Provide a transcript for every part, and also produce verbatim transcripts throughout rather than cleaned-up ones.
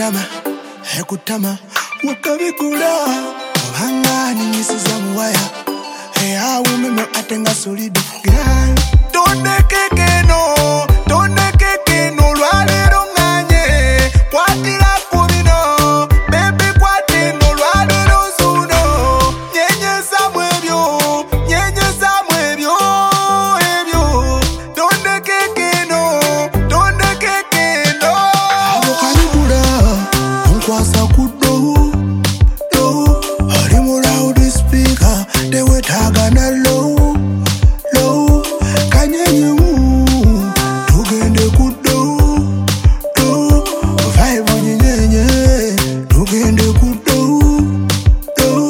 Hekutama, hekutama, wakabikula Wangani nyisiza mwaya Hey, I women atenga solido Girl, don't keke no Don't keke no Lwale ronganye Kwatila kumino Baby kwate no Lwale rozuno Nyenye samwebyo Nyenye samwebyo Ebyo Don't keke no Don't keke no Abo kanibura Nkwasa kudo They were tagging a low, low, Kanye, to get the good do, do, five on ye, to get the good do, do.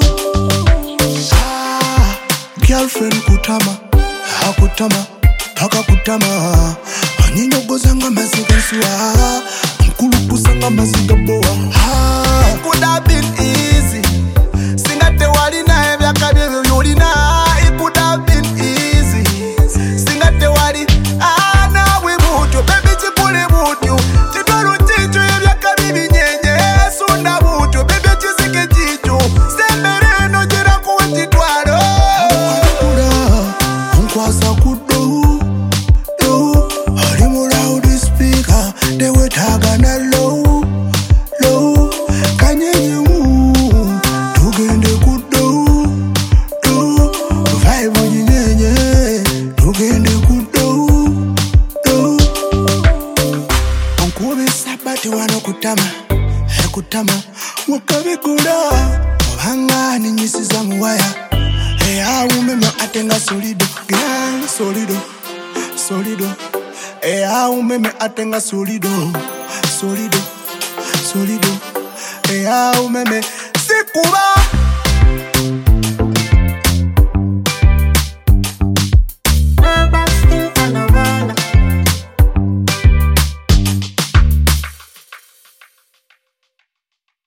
Ah, girlfriend Kutama, Hakutama, Paka Kutama, Anino Bozanga Mazigasua, Kulupusanga Mazigaboa. Ah, could have been easy. Singate Walina, Yakabi. It could have been easy. Sing at the wadi. Ah, now we would you. Baby, you pull it would you. You don't teach you if you can be nyenye. Soon I would you. Baby, you see que chicho. Sembere no jira kuwati twaro. Unkwasa kudo. Do. Harimura udi speaker. They were tagging a low. Low. Kanye you. Tugende kudo. Kutama, hekutama, wakabikula Wangani nyisiza mwaya Hey, umeme atenga solido Girl, solido, solido Hey, umeme atenga solido Solido, solido Hey, umeme sikuba